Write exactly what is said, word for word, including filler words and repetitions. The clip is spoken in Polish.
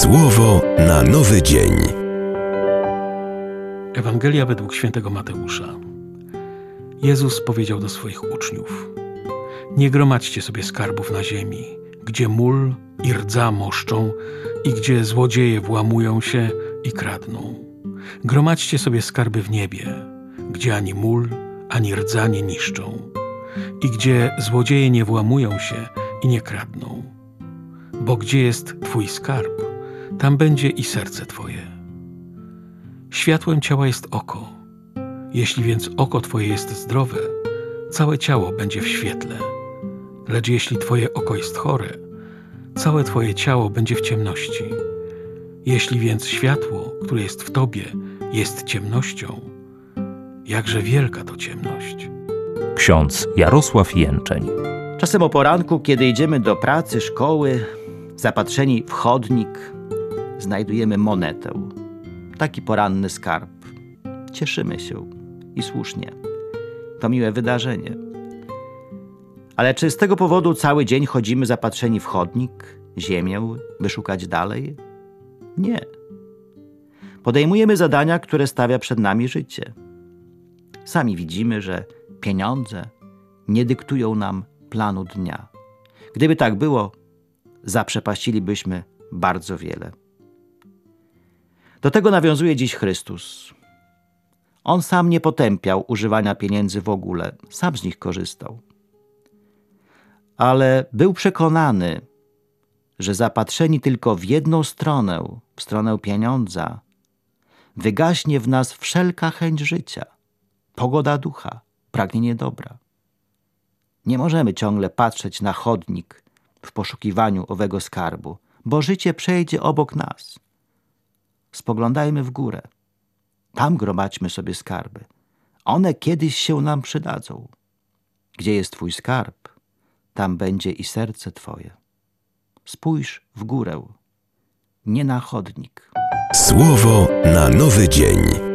Słowo na nowy dzień. Ewangelia według świętego Mateusza. Jezus powiedział do swoich uczniów: nie gromadźcie sobie skarbów na ziemi, gdzie mól i rdza moszczą i gdzie złodzieje włamują się i kradną. Gromadźcie sobie skarby w niebie, gdzie ani mól, ani rdza nie niszczą i gdzie złodzieje nie włamują się i nie kradną. Bo gdzie jest Twój skarb, tam będzie i serce Twoje. Światłem ciała jest oko. Jeśli więc oko Twoje jest zdrowe, całe ciało będzie w świetle. Lecz jeśli Twoje oko jest chore, całe Twoje ciało będzie w ciemności. Jeśli więc światło, które jest w Tobie, jest ciemnością, jakże wielka to ciemność. Ksiądz Jarosław Jęczeń. Czasem o poranku, kiedy idziemy do pracy, szkoły, zapatrzeni w chodnik, znajdujemy monetę. Taki poranny skarb. Cieszymy się i słusznie. To miłe wydarzenie. Ale czy z tego powodu cały dzień chodzimy zapatrzeni w chodnik, ziemię, by szukać dalej? Nie. Podejmujemy zadania, które stawia przed nami życie. Sami widzimy, że pieniądze nie dyktują nam planu dnia. Gdyby tak było, zaprzepaścilibyśmy bardzo wiele. Do tego nawiązuje dziś Chrystus. On sam nie potępiał używania pieniędzy w ogóle, sam z nich korzystał. Ale był przekonany, że zapatrzeni tylko w jedną stronę, w stronę pieniądza, wygaśnie w nas wszelka chęć życia, pogoda ducha, pragnienie dobra. Nie możemy ciągle patrzeć na chodnik w poszukiwaniu owego skarbu, bo życie przejdzie obok nas. Spoglądajmy w górę. Tam gromadźmy sobie skarby. One kiedyś się nam przydadzą. Gdzie jest Twój skarb, tam będzie i serce Twoje. Spójrz w górę, nie na chodnik. Słowo na nowy dzień.